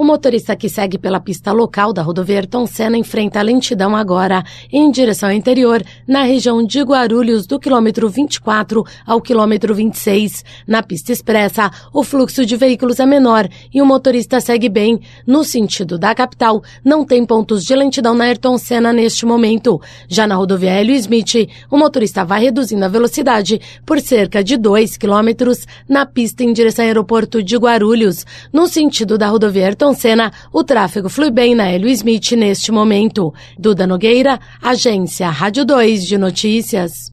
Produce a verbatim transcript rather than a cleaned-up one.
motorista que segue pela pista local da rodovia Ayrton Senna enfrenta a lentidão agora em direção ao interior, na região de Guarulhos, do quilômetro vinte e quatro ao quilômetro vinte e seis. Na pista expressa, o fluxo de veículos é menor e o motorista segue bem. No sentido da capital, não tem pontos de lentidão na Ayrton Senna neste momento. Já na rodovia Hélio Smith, o motorista vai reduzindo a velocidade por cerca de dois quilômetros na pista em direção ao aeroporto de Guarulhos. No sentido da rodovia Ayrton Senna, o tráfego flui bem na Hélio Smith neste momento. Duda Nogueira, Agência Rádio dois de Notícias.